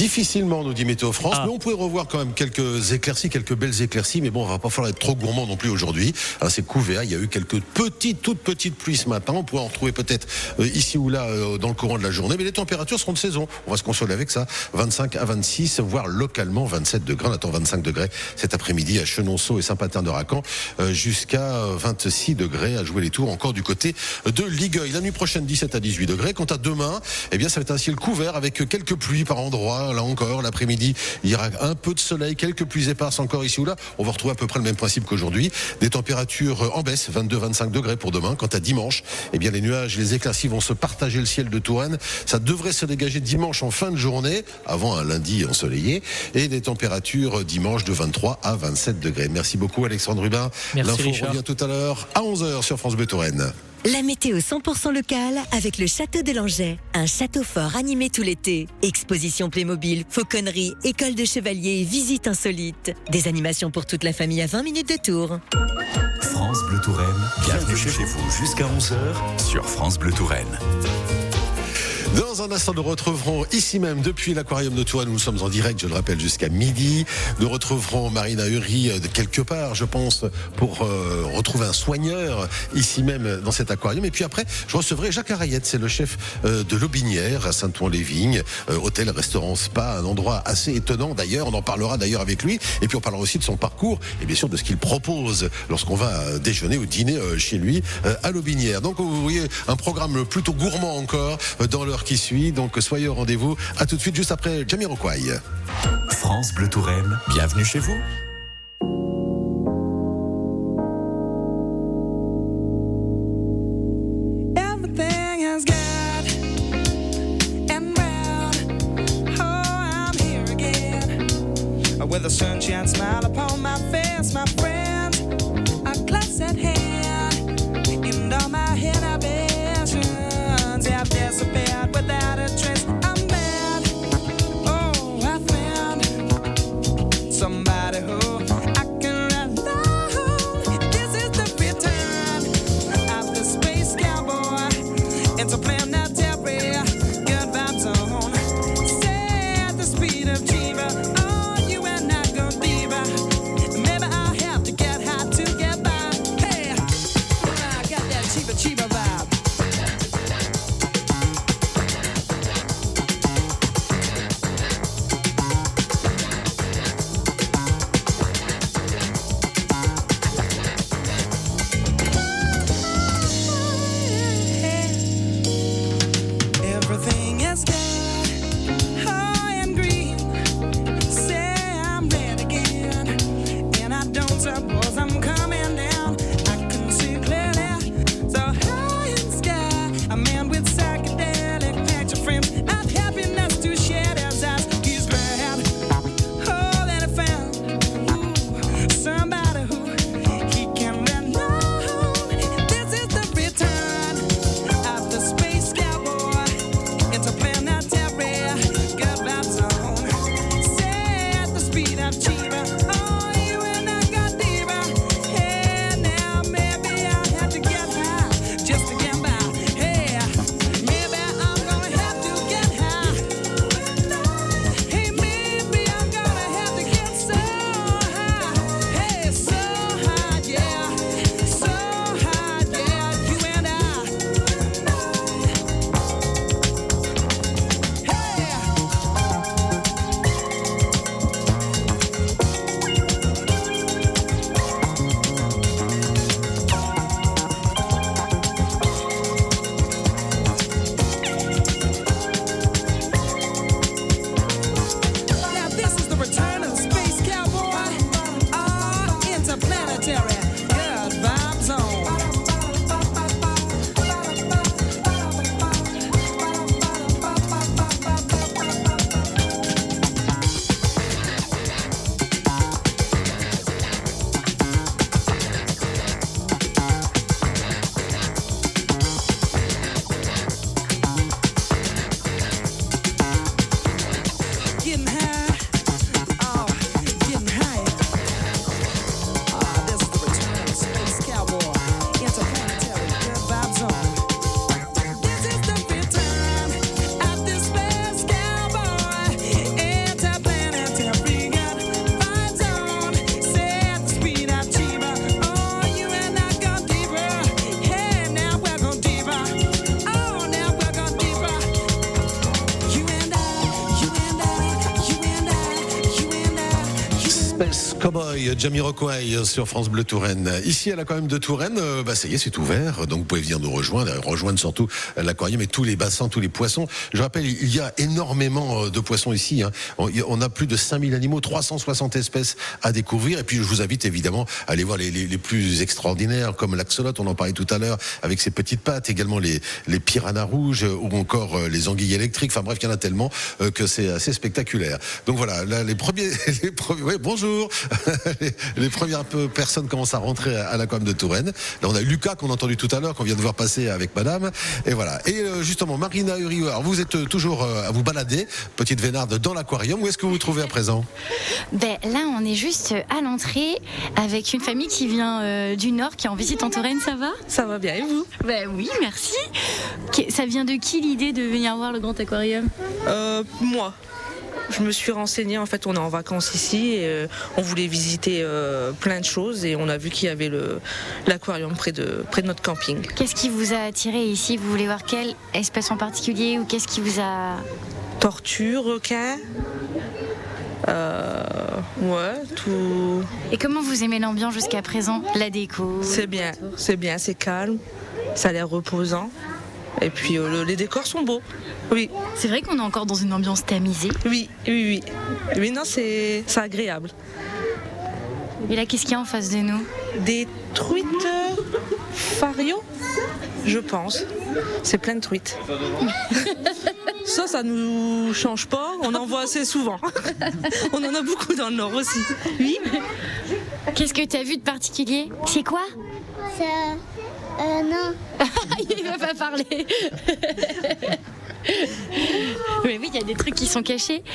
Difficilement, nous dit Météo France, mais on pourrait revoir quand même quelques éclaircies, quelques belles éclaircies, mais bon, on va pas falloir être trop gourmand non plus aujourd'hui. C'est couvert, il y a eu quelques toutes petites pluies ce matin, on pourrait en retrouver peut-être ici ou là dans le courant de la journée, mais les températures seront de saison. On va se consoler avec ça, 25 à 26, voire localement 27 degrés. On attend 25 degrés cet après-midi à Chenonceau et Saint-Patin-de-Racan, jusqu'à 26 degrés à jouer les tours encore du côté de Ligueuil. La nuit prochaine, 17 à 18 degrés. Quant à demain, eh bien, ça va être un ciel couvert avec quelques pluies par endroits. Là encore, l'après-midi, il y aura un peu de soleil, quelques pluies éparses encore ici ou là. On va retrouver à peu près le même principe qu'aujourd'hui. Des températures en baisse, 22-25 degrés pour demain. Quant à dimanche, eh bien, les nuages et les éclaircies vont se partager le ciel de Touraine. Ça devrait se dégager dimanche en fin de journée, avant un lundi ensoleillé. Et des températures dimanche de 23 à 27 degrés. Merci beaucoup, Alexandre Rubin. Merci, L'info Richard. revient tout à l'heure à 11h sur France Bleu Touraine. La météo 100% locale avec le Château de Langeais. Un château fort animé tout l'été. Exposition Playmobil, fauconnerie, école de chevaliers et visites insolites. Des animations pour toute la famille à 20 minutes de tour. France Bleu Touraine, bienvenue chez vous jusqu'à 11h sur France Bleu Touraine. Dans un instant, nous retrouverons ici même, depuis l'aquarium de Touraine, nous sommes en direct, je le rappelle, jusqu'à midi. Nous retrouverons Marina Uri de quelque part, je pense, pour retrouver un soigneur ici même dans cet aquarium. Et puis après, je recevrai Jacques Arayette, c'est le chef de l'Aubinière à Saint-Ouen-les-Vignes, hôtel, restaurant, spa, un endroit assez étonnant d'ailleurs. On en parlera d'ailleurs avec lui. Et puis on parlera aussi de son parcours et bien sûr de ce qu'il propose lorsqu'on va déjeuner ou dîner chez lui à l'Aubinière. Donc vous voyez un programme plutôt gourmand encore dans l'heure qui suit, donc soyez au rendez-vous. À tout de suite, juste après Jamiroquai. France Bleu Touraine, bienvenue chez vous. Everything has got and round. Oh, I'm here again with a sunshine smile upon my face, my friends. A glass at hand, and all my inhibitions have disappeared without a trace. I'm mad. Oh, I found somebody who I can rely on. This is the return of the space cowboy into planetary good vibes on. Say at the speed of Jiva, oh, you and I go deeper. Maybe I'll have to get high to get by. Hey, I got that Chiba Chiba vibe. Everything is good, high and green. Say I'm red again, and I don't suppose I'm coming down. I can see clearly, so high in the sky. A man with psychedelic picture frames of happiness to share his eyes. He's glad, oh, that I found somebody who he can rely on. This is the return of the space cowboy. It's a planetary good vibes zone. Say at the speed of Chiba, oh, you and I got deeper. Hey, now maybe I'll have to get high just to get by. Hey, maybe I'm gonna have to get high. Hey, maybe I'm gonna have to get so high. Hey, so high, yeah, so high, yeah, you and I. Now this is the return of the space cowboy. Interplanetary good vibe zone. Getting high, oh, getting high. This is the return of the space cowboy. Interplanetary good vibe zone. This is the return of the space cowboy. Space Cowboy, Jamiroquai sur France Bleu Touraine. Ici à l'Aquarium de Touraine, ça y est, c'est ouvert, donc vous pouvez venir nous rejoindre surtout l'aquarium et tous les bassins, tous les poissons. Je rappelle, il y a énormément de poissons ici. On a plus de 5000 animaux, 360 espèces à découvrir. Et puis je vous invite évidemment à aller voir les plus extraordinaires, comme l'axolote, on en parlait tout à l'heure, avec ses petites pattes, également les piranhas rouges ou encore les anguilles électriques. Enfin bref, il y en a tellement que c'est assez spectaculaire. Donc voilà, là, les premiers, ouais, bonjour. les premières personnes commencent à rentrer à l'aquarium de Touraine. Là, on a Lucas qu'on a entendu tout à l'heure, qu'on vient de voir passer avec madame. Et voilà. Et justement, Marina Uriou, alors vous êtes toujours à vous balader, petite Vénarde, dans l'aquarium. Où est-ce que vous vous trouvez à présent? Là, on est juste à l'entrée avec une famille qui vient du Nord, qui est en visite en Touraine. Ça va? Ça va bien, et vous? Oui, merci. Ça vient de qui l'idée de venir voir le grand aquarium? Moi. Je me suis renseignée, en fait on est en vacances ici et on voulait visiter plein de choses et on a vu qu'il y avait l'aquarium près de notre camping. Qu'est-ce qui vous a attiré ici? Vous voulez voir quelle espèce en particulier ou qu'est-ce qui vous a... Tortues, requins, ouais, tout. Et comment vous aimez l'ambiance jusqu'à présent? La déco? C'est bien, c'est calme, ça a l'air reposant. Et puis les décors sont beaux. Oui. C'est vrai qu'on est encore dans une ambiance tamisée. Oui. Mais non, c'est agréable. Et là, qu'est-ce qu'il y a en face de nous? Des truites fario, je pense. C'est plein de truites. Ça nous change pas. On en voit assez souvent. On en a beaucoup dans le Nord aussi. Oui. Qu'est-ce que tu as vu de particulier? C'est quoi? Non. Il va pas parler. Mais oui, il y a des trucs qui sont cachés.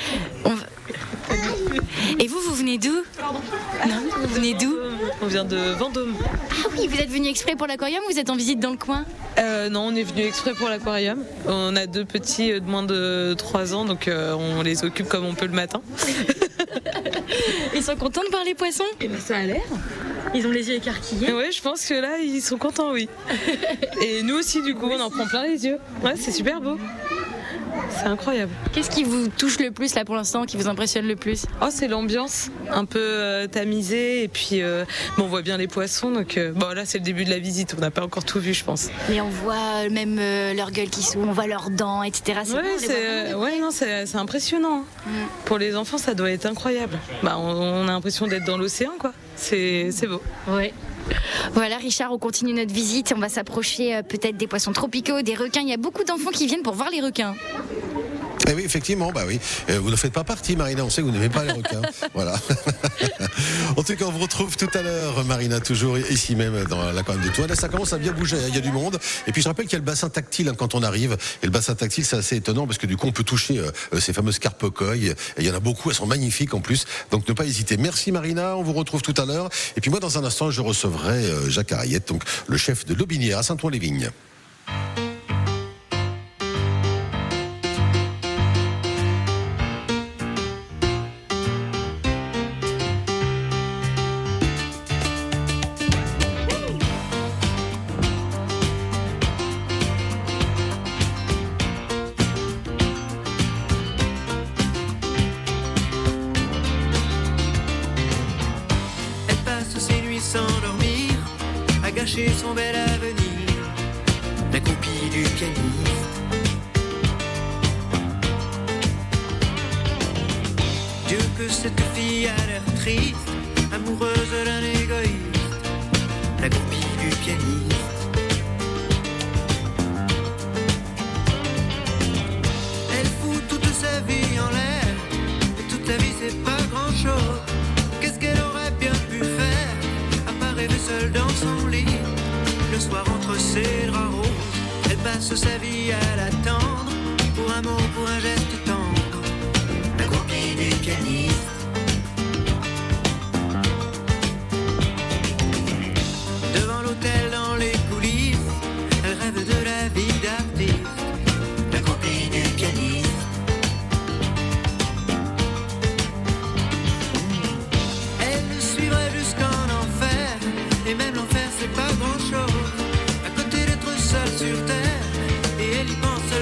Et vous venez d'où? Non, vous venez d'où? On vient de Vendôme. Ah oui, vous êtes venu exprès pour l'aquarium ou vous êtes en visite dans le coin? Non, on est venu exprès pour l'aquarium. On a 2 petits de moins de 3 ans, donc on les occupe comme on peut le matin. Ils sont contents de voir les poissons? Et ça a l'air. Ils ont les yeux écarquillés. Oui, je pense que là, ils sont contents, oui. Et nous aussi, du coup, on en prend plein les yeux. Ouais, c'est super beau. C'est incroyable. Qu'est-ce qui vous touche le plus là pour l'instant, qui vous impressionne le plus? C'est l'ambiance, un peu tamisée, et puis on voit bien les poissons, donc là c'est le début de la visite, on n'a pas encore tout vu, je pense. Mais on voit même leur gueule qui s'ouvre, on voit leurs dents, etc. C'est impressionnant. Pour les enfants, ça doit être incroyable. On a l'impression d'être dans l'océan, quoi. C'est beau. Ouais. Voilà Richard, on continue notre visite, on va s'approcher peut-être des poissons tropicaux, des requins. Il y a beaucoup d'enfants qui viennent pour voir les requins. Eh oui, effectivement, oui. Vous ne faites pas partie, Marina, on sait que vous n'aimez pas les requins. Voilà. En tout cas, on vous retrouve tout à l'heure, Marina, toujours ici même dans l'aquarium de Touraine. Ça commence à bien bouger, il y a du monde. Et puis je rappelle qu'il y a le bassin tactile quand on arrive. Et le bassin tactile, c'est assez étonnant parce que du coup, on peut toucher ces fameuses carpes coilles. Et il y en a beaucoup, elles sont magnifiques en plus. Donc ne pas hésiter. Merci Marina, on vous retrouve tout à l'heure. Et puis moi, dans un instant, je recevrai Jacques Ariette, donc le chef de l'Aubinière à Saint-Ouen-les-Vignes. Son bel avenir, la copie du pianiste. Dieu que cette fille a l'air triste, amoureuse d'un égoïste, la copie du pianiste. Elle fout toute sa vie en l'air, et toute sa vie c'est pas grand chose. Qu'est-ce qu'elle aurait bien pu faire, à part rêver seule dans son lit? Le soir entre ses draps roses, elle passe sa vie à l'attendre, pour un mot, pour un geste tendre, la copie du pianiste. Devant l'hôtel, dans les coulisses, elle rêve de la vie d'artiste, la copie du pianiste. Elle le suivrait jusqu'en enfer, et même l'enfer c'est pas grand chose. Sur terre, et elle y pense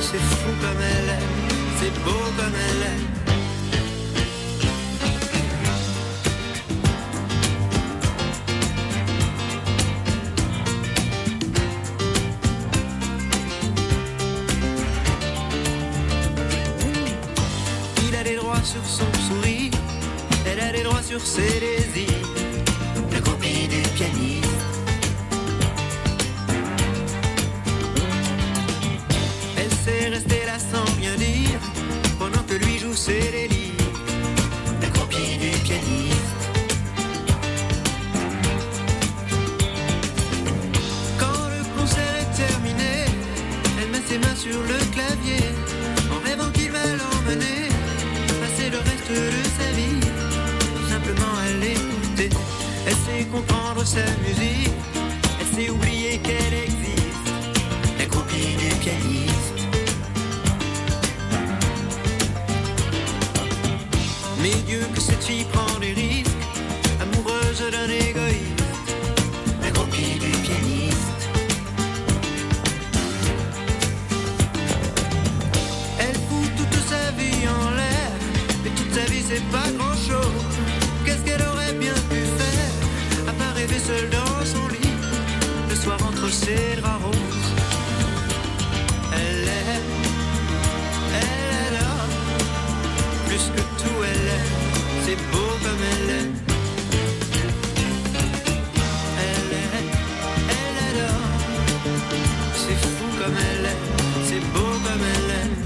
c'est fou comme elle est, c'est beau comme elle est. Sur son sourire, elle a des droits sur ses désirs, la copie du pianiste. Elle sait rester là sans rien dire, pendant que lui joue ses délires, la copie du pianiste. Quand le concert est terminé, elle met ses mains sur le clavier, en rêvant qu'il va l'emmener le reste de sa vie, simplement à l'écouter. Elle sait comprendre sa musique, elle sait oublier qu'elle existe, la copie du pianiste. Mais Dieu que cette fille prend des risques, amoureuse d'un égoïste, la copie du pianiste. Elle fout toute sa vie en l'air, sa vie c'est pas grand chose. Qu'est-ce qu'elle aurait bien pu faire, à part rêver seule dans son lit, le soir entre ses draps roses. Elle est là, plus que tout elle est, c'est beau comme elle est. Elle là, c'est fou comme elle est, c'est beau comme elle est.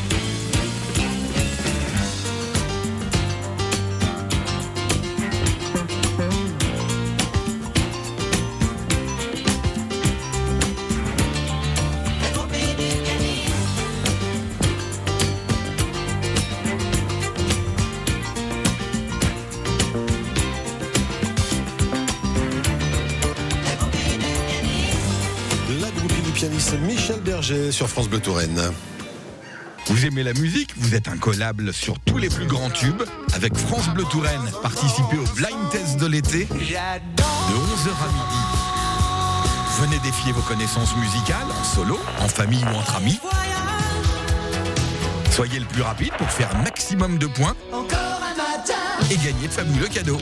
Pianiste Michel Berger sur France Bleu Touraine. Vous aimez la musique? Vous êtes incollable sur tous les plus grands tubes. Avec France Bleu Touraine, participez au Blind Test de l'été de 11h à midi. Venez défier vos connaissances musicales en solo, en famille ou entre amis. Soyez le plus rapide pour faire un maximum de points et gagner de fabuleux cadeaux.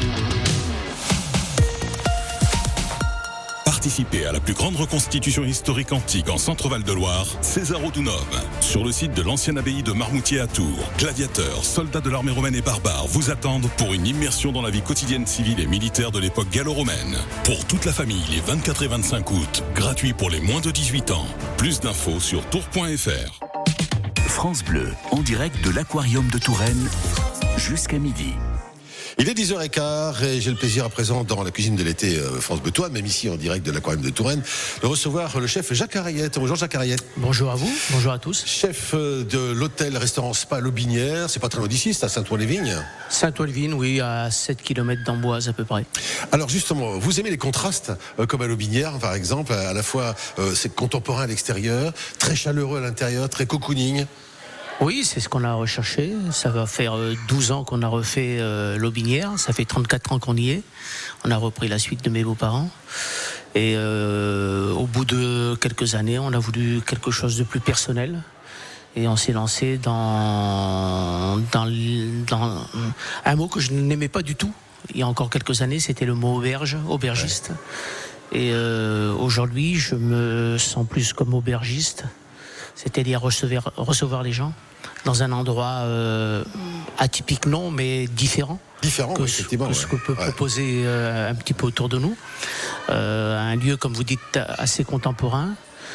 Participez à la plus grande reconstitution historique antique en Centre-Val de Loire, César Oudunov. Sur le site de l'ancienne abbaye de Marmoutier à Tours, gladiateurs, soldats de l'armée romaine et barbares vous attendent pour une immersion dans la vie quotidienne civile et militaire de l'époque gallo-romaine. Pour toute la famille, les 24 et 25 août, gratuit pour les moins de 18 ans. Plus d'infos sur tours.fr. France Bleu, en direct de l'aquarium de Touraine, jusqu'à midi. Il est 10h15 et j'ai le plaisir à présent dans la cuisine de l'été France Bleu Touraine, même ici en direct de l'aquarium de Touraine, de recevoir le chef Jacques Ariette. Bonjour Jacques Ariette. Bonjour à vous, bonjour à tous. Chef de l'hôtel-restaurant Spa Lobinière, c'est pas très loin d'ici, c'est à Saint-Ouen-les-Vignes. Saint-Ouen-les-Vignes, oui, à 7 km d'Amboise à peu près. Alors justement, vous aimez les contrastes, comme à Lobinière par exemple, à la fois c'est contemporain à l'extérieur, très chaleureux à l'intérieur, très cocooning. Oui, c'est ce qu'on a recherché. Ça va faire 12 ans qu'on a refait Lobinière. Ça fait 34 ans qu'on y est. On a repris la suite de mes beaux-parents. Et au bout de quelques années, on a voulu quelque chose de plus personnel. Et on s'est lancé dans un mot que je n'aimais pas du tout. Il y a encore quelques années, c'était le mot auberge, aubergiste. Ouais. Et aujourd'hui, je me sens plus comme aubergiste. C'est-à-dire recevoir les gens dans un endroit atypique, non, mais différent. Différent, que, effectivement. Que ce que peut proposer un petit peu autour de nous. Un lieu, comme vous dites, assez contemporain.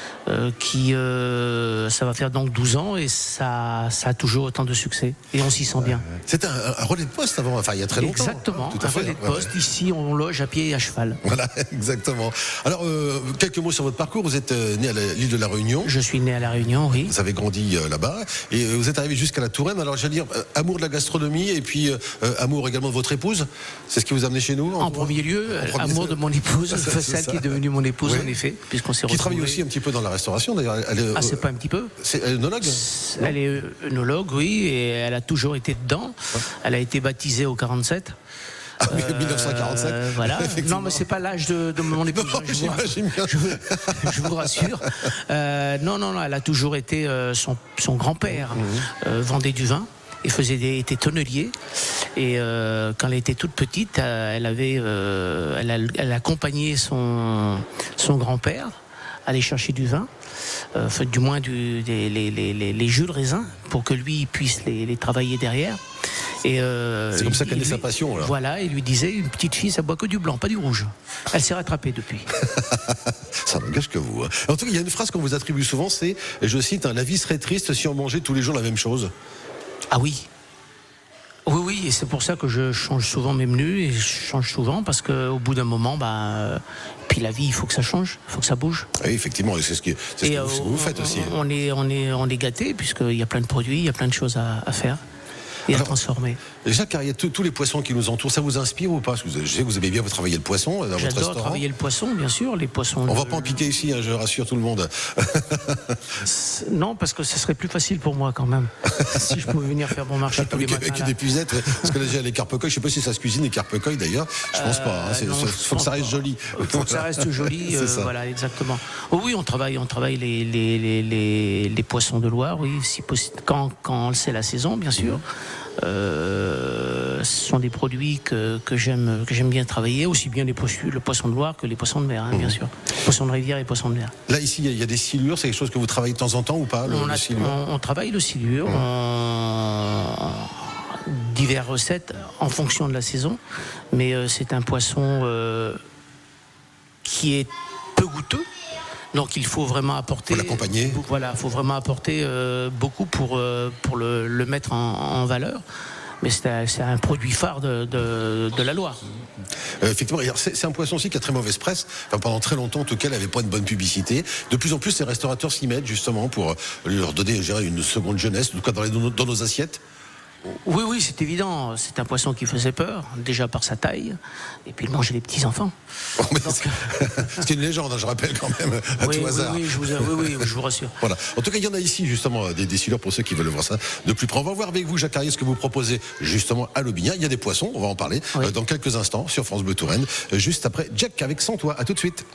Ça va faire donc 12 ans et ça a toujours autant de succès et on s'y sent bien. C'était un relais de poste avant, enfin il y a très longtemps. Exactement, tout à fait. Relais de poste. Ouais. Ici on loge à pied et à cheval. Voilà, exactement. Alors quelques mots sur votre parcours. Vous êtes né à l'île de la Réunion. Je suis né à la Réunion, oui. Vous avez grandi là-bas et vous êtes arrivé jusqu'à la Touraine. Alors j'allais dire amour de la gastronomie et puis amour également de votre épouse. C'est ce qui vous a amené chez nous. En premier lieu, amour de mon épouse, celle qui est devenue mon épouse, oui. En effet, puisqu'on s'est retrouvés. Qui travaille aussi un petit peu dans la restauration d'ailleurs. C'est pas un petit peu. C'est œnologue. Elle est œnologue, oui, et elle a toujours été dedans. Ouais. Elle a été baptisée au 47. Ah oui, 1947. Voilà. Non, mais c'est pas l'âge de mon épouse. Non, j'imagine bien. Je vous rassure. Non, elle a toujours été. Son grand-père vendait du vin et était tonnelier. Et quand elle était toute petite, elle accompagnait son grand-père aller chercher du vin. Du moins les jus de raisin pour que lui puisse les travailler derrière. Et c'est comme ça qu'elle est sa passion. Là. Voilà, il lui disait, une petite fille, ça boit que du blanc, pas du rouge. Elle s'est rattrapée depuis. Ça n'engage que vous. En tout cas, il y a une phrase qu'on vous attribue souvent, c'est, et je cite, la vie serait triste si on mangeait tous les jours la même chose. Ah oui. Oui, et c'est pour ça que je change souvent mes menus, et je change souvent, parce qu'au bout d'un moment, puis la vie, il faut que ça change, il faut que ça bouge. Oui, effectivement, et c'est ce que vous faites aussi. On est gâtés, puisqu'il y a plein de produits, il y a plein de choses à faire et à transformer. Jacques Carrier, tous les poissons qui nous entourent, ça vous inspire ou pas? Parce que je sais que vous aimez bien travailler le poisson dans votre restaurant. J'adore travailler le poisson, bien sûr. Les poissons. On va pas en piquer ici, je rassure tout le monde. Non, parce que ce serait plus facile pour moi quand même. Si je pouvais venir faire mon marché tous les matins. Avec des puisettes, parce que là j'ai les carpe-coeilles, je sais pas si ça se cuisine les carpe-coeilles d'ailleurs. Je pense pas. Il faut que ça reste joli. Il faut que ça reste joli. Voilà, exactement. Oh, oui, on travaille les poissons de Loire, oui, si possible, quand c'est la saison, bien sûr. Ce sont des produits que j'aime bien travailler, aussi bien le poisson de Loire que les poissons de mer, bien sûr. Poissons de rivière et poissons de mer. Là, ici, il y a des silures, c'est quelque chose que vous travaillez de temps en temps ou pas, le silure? On travaille le silure, diverses recettes en fonction de la saison, mais c'est un poisson qui est peu goûteux. Donc il faut vraiment apporter. Faut l'accompagner. Voilà, faut vraiment apporter beaucoup pour le mettre en valeur. Mais c'est un produit phare de la Loire. Effectivement, c'est un poisson aussi qui a très mauvaise presse. Enfin, pendant très longtemps, en tout cas, il n'avait pas une bonne publicité. De plus en plus, ces restaurateurs s'y mettent justement pour leur donner, je dirais, une seconde jeunesse, en tout cas dans nos assiettes. Oui, c'est évident. C'est un poisson qui faisait peur, déjà par sa taille, et puis il mangeait les petits-enfants. C'est une légende, je rappelle quand même, à tout hasard. Oui, je vous rassure. Voilà. En tout cas, il y en a ici, justement, des silures pour ceux qui veulent voir ça de plus près. On va voir avec vous, Jacques Carrier, ce que vous proposez, justement, à l'Aubignan. Il y a des poissons, on va en parler dans quelques instants sur France Bleu Touraine, juste après Jack avec Sans Toi. À tout de suite.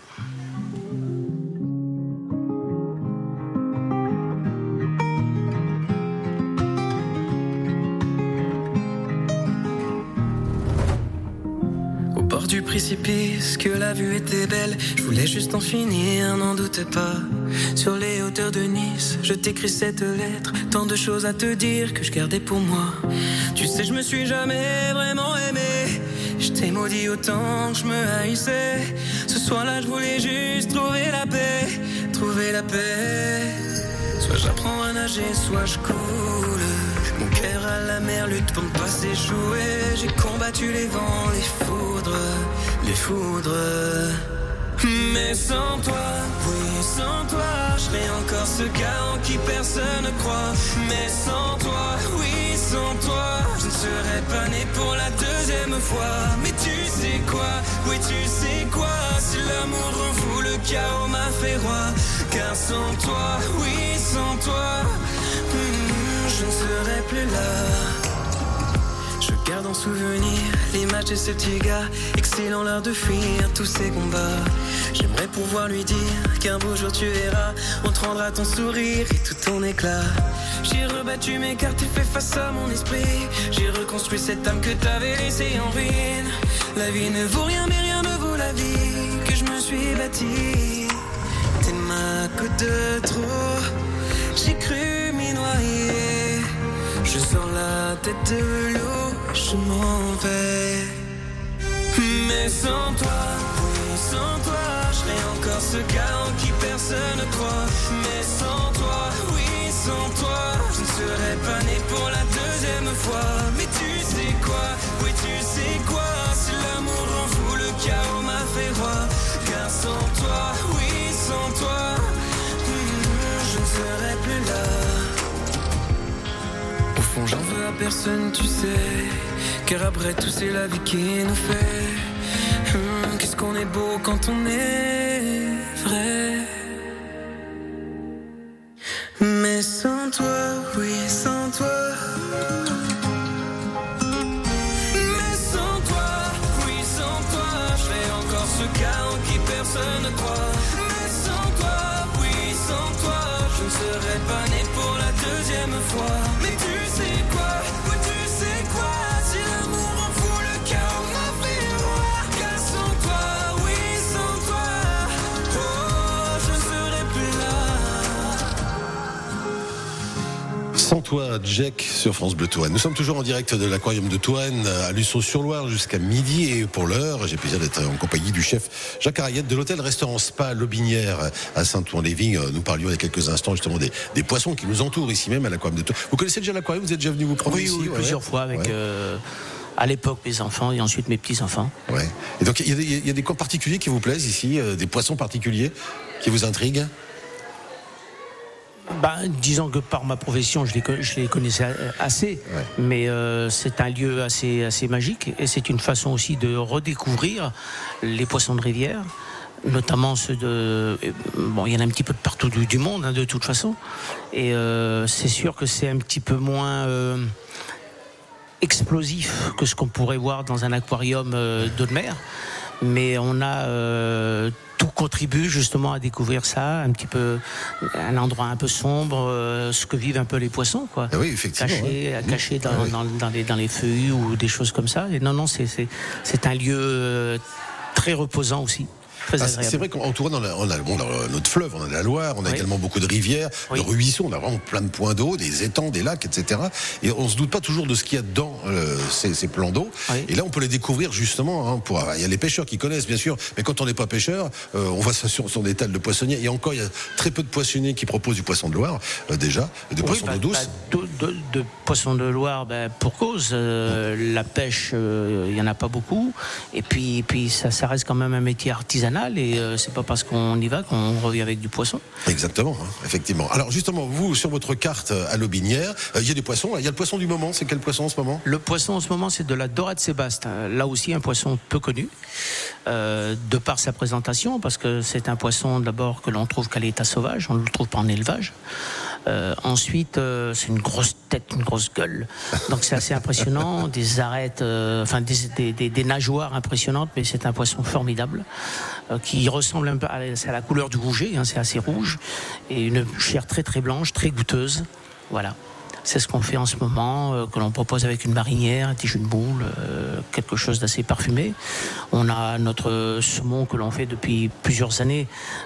Du précipice, que la vue était belle, je voulais juste en finir, n'en doute pas. Sur les hauteurs de Nice, je t'écris cette lettre, tant de choses à te dire que je gardais pour moi. Tu sais, je me suis jamais vraiment aimé, je t'ai maudit autant que je me haïssais. Ce soir-là, je voulais juste trouver la paix, trouver la paix. Soit j'apprends à nager, soit je coule. Mon cœur à la mer lutte pour ne pas s'échouer. J'ai combattu les vents, les foudres, les foudres. Mais sans toi, oui, sans toi, je serais encore ce gars en qui personne ne croit. Mais sans toi, oui, sans toi, je ne serais pas né pour la deuxième fois. Mais tu sais quoi, oui, tu sais quoi, si l'amour rend fou, le chaos m'a fait roi. Car sans toi, oui, sans toi, je ne serais plus là. Je garde en souvenir l'image de ce petit gars, excellent l'art de fuir tous ces combats. J'aimerais pouvoir lui dire qu'un beau jour tu verras, on te rendra ton sourire et tout ton éclat. J'ai rebattu mes cartes et fait face à mon esprit. J'ai reconstruit cette âme que t'avais laissée en ruine. La vie ne vaut rien mais rien ne vaut la vie que je me suis bâtie. T'es ma goutte de trop, j'ai cru m'y noyer. Je sors la tête de l'eau, je m'en vais. Mais sans toi, oui, sans toi, je serais encore ce gars en qui personne ne croit. Mais sans toi, oui, sans toi, je ne serais pas né pour la deuxième fois. Mais tu sais quoi, oui, tu sais quoi, si l'amour rend fou, le chaos m'a fait roi. Car sans toi, oui, sans toi, je ne serais plus là. Au fond j'en veux à personne, tu sais, car après tout c'est la vie qui nous fait. Qu'est-ce qu'on est beau quand on est vrai. Mais sans toi, oui, sans toi. Mais sans toi, de fois. Mais tu sais quoi, oui tu sais quoi, si l'amour en fout le cœur m'a fait voir. Car sans toi, oui sans toi, oh je serais plus là. Sans toi, Jack, sur France Bleu Touraine. Nous sommes toujours en direct de l'aquarium de Touraine à Luçon-sur-Loire jusqu'à midi. Et pour l'heure, j'ai plaisir d'être en compagnie du chef Jacques Arayette de l'hôtel-restaurant Spa Lobinière à Saint-Ouen-les-Vignes. Nous parlions il y a quelques instants justement des poissons qui nous entourent ici même à l'aquarium de Touraine. Vous connaissez déjà l'aquarium? Vous êtes déjà venu vous promener ici? Oui, plusieurs fois avec... à l'époque, mes enfants et ensuite mes petits-enfants. Ouais. Et donc, il y a des coins particuliers qui vous plaisent ici, des poissons particuliers qui vous intriguent? Disons que par ma profession, je les connaissais assez, mais c'est un lieu assez magique et c'est une façon aussi de redécouvrir les poissons de rivière, notamment ceux de... Bon, il y en a un petit peu de partout du monde, de toute façon, et c'est sûr que c'est un petit peu moins... explosif que ce qu'on pourrait voir dans un aquarium d'eau de mer, mais on a tout contribue justement à découvrir ça, un petit peu un endroit un peu sombre, ce que vivent un peu les poissons, quoi. Ah oui, effectivement. Cachés dans les feuilles ou des choses comme ça. Et non, c'est un lieu très reposant aussi. C'est vrai qu'en Touraine, on a notre fleuve, on a la Loire, on a également beaucoup de rivières, de ruisseaux, on a vraiment plein de points d'eau, des étangs, des lacs, etc. Et on se doute pas toujours de ce qu'il y a dans ces plans d'eau. Et là, on peut les découvrir justement. Il y a les pêcheurs qui connaissent, bien sûr, mais quand on n'est pas pêcheur, on va sur des étals de poissonniers. Et encore, il y a très peu de poissonniers qui proposent du poisson de Loire, déjà, des poissons d'eau douce. De poissons de Loire, pour cause. La pêche, il y en a pas beaucoup. Et puis ça reste quand même un métier artisanal. Et c'est pas parce qu'on y va qu'on revient avec du poisson. Exactement, effectivement. Alors justement, vous, sur votre carte à Lobinière, il y a des poissons. Il y a le poisson du moment. C'est quel poisson en ce moment? Le poisson en ce moment, c'est de la dorade sébaste. Là aussi, un poisson peu connu, de par sa présentation, parce que c'est un poisson d'abord que l'on trouve qu'à l'état sauvage. On ne le trouve pas en élevage. Ensuite, c'est une grosse tête, une grosse gueule. Donc c'est assez impressionnant, des arêtes, des nageoires impressionnantes, mais c'est un poisson formidable qui ressemble un peu à la couleur du rouget, c'est assez rouge, et une chair très très blanche, très goûteuse. Voilà. C'est ce qu'on fait en ce moment, que l'on propose avec une marinière, un petit jus de boule, quelque chose d'assez parfumé. On a notre saumon que l'on fait depuis plusieurs années,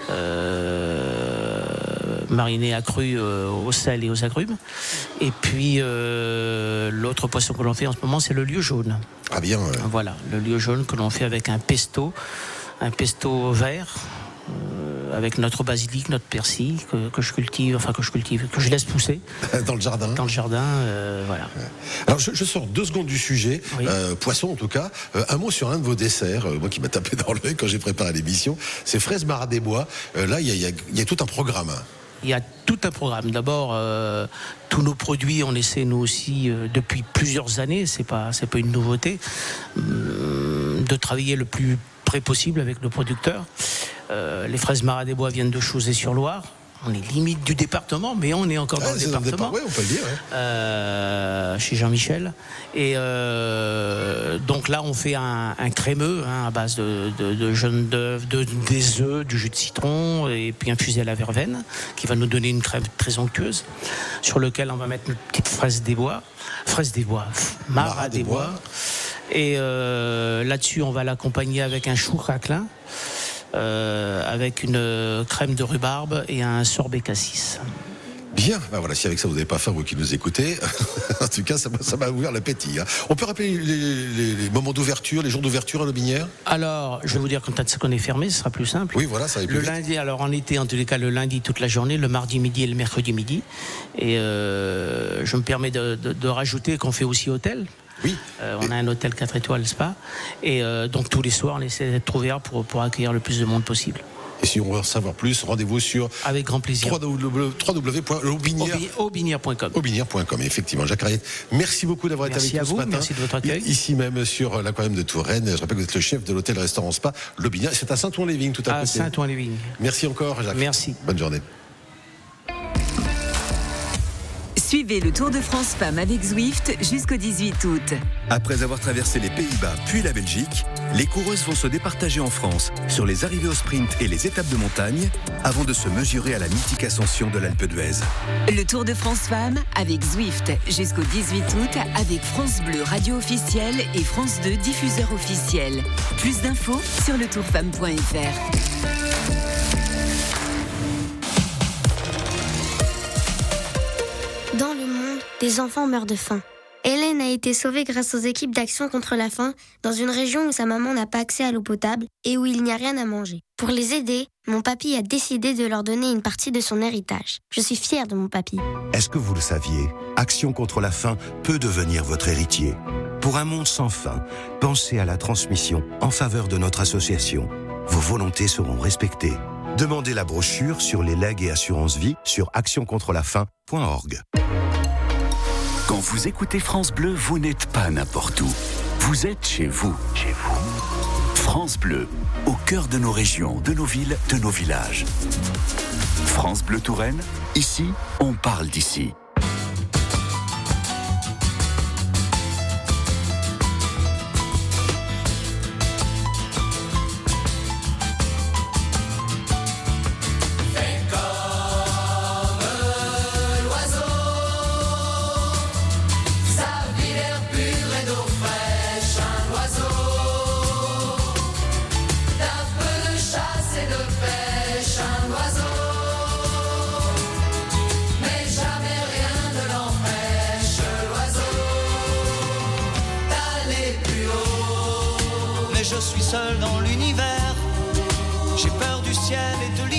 mariné à cru au sel et aux agrumes. Et puis l'autre poisson que l'on fait en ce moment, c'est le lieu jaune. Ah bien. Voilà, le lieu jaune que l'on fait avec un pesto vert. Avec notre basilic, notre persil que je laisse pousser dans le jardin. Voilà. Alors je sors 2 secondes du sujet, poisson en tout cas. Un mot sur un de vos desserts, moi qui m'a tapé dans l'œil quand j'ai préparé l'émission, c'est fraises Marat des Bois. Là, il y a tout un programme. Il y a tout un programme. D'abord, tous nos produits, on essaie nous aussi depuis plusieurs années, c'est pas une nouveauté, de travailler le plus près possible avec nos producteurs. Les fraises Marat des Bois viennent de Chauzet-sur-Loire. On est limite du département, mais on est encore dans le département. Oui, on peut le dire. Chez Jean-Michel. Et donc là, on fait un crémeux à base de jaunes d'œufs, des œufs, du jus de citron, et puis infusé à la verveine, qui va nous donner une crème très onctueuse, sur lequel on va mettre une petite Marat des Bois. Et là-dessus, on va l'accompagner avec un chou craquelin. Avec une crème de rhubarbe et un sorbet cassis. Bien, voilà, si avec ça vous n'avez pas faim, vous qui nous écoutez, en tout cas ça m'a ouvert l'appétit. On peut rappeler les moments d'ouverture, les jours d'ouverture à Lobinière? Alors, je vais vous dire quand est-ce qu'on est fermé, ce sera plus simple. Oui, voilà, ça va être plus vite. Lundi, alors en été, en tous les cas, le lundi toute la journée, le mardi midi et le mercredi midi. Et je me permets de rajouter qu'on fait aussi hôtel. Oui. On a un hôtel 4 étoiles spa. Et donc tous les soirs, on essaie d'être ouvert pour accueillir le plus de monde possible. Et si on veut en savoir plus, rendez-vous sur avec grand plaisir. www.aubinière.com. Aubinière.com, effectivement. Jacques Arayette, merci beaucoup d'avoir été avec nous ce matin. Merci de votre accueil. Ici même sur l'aquarium de Touraine. Je rappelle que vous êtes le chef de l'hôtel-restaurant Spa Lobinière. C'est à Saint-Ouen-les-Vignes, tout à côté. À Saint-Ouen-les-Vignes. Merci encore, Jacques. Merci. Bonne journée. Suivez le Tour de France Femmes avec Zwift jusqu'au 18 août. Après avoir traversé les Pays-Bas puis la Belgique, les coureuses vont se départager en France sur les arrivées au sprint et les étapes de montagne avant de se mesurer à la mythique ascension de l'Alpe d'Huez. Le Tour de France Femmes avec Zwift jusqu'au 18 août avec France Bleu radio officielle et France 2 diffuseur officiel. Plus d'infos sur letourfemme.fr. Dans le monde, des enfants meurent de faim. Hélène a été sauvée grâce aux équipes d'Action contre la faim dans une région où sa maman n'a pas accès à l'eau potable et où il n'y a rien à manger. Pour les aider, mon papy a décidé de leur donner une partie de son héritage. Je suis fière de mon papy. Est-ce que vous le saviez ? Action contre la faim peut devenir votre héritier. Pour un monde sans faim, pensez à la transmission en faveur de notre association. Vos volontés seront respectées. Demandez la brochure sur les legs et assurances vie sur actioncontrelafaim.org. Quand vous écoutez France Bleu, vous n'êtes pas n'importe où. Vous êtes chez vous. Chez vous. France Bleu, au cœur de nos régions, de nos villes, de nos villages. France Bleu Touraine, ici, on parle d'ici. Je suis seul dans l'univers, j'ai peur du ciel et de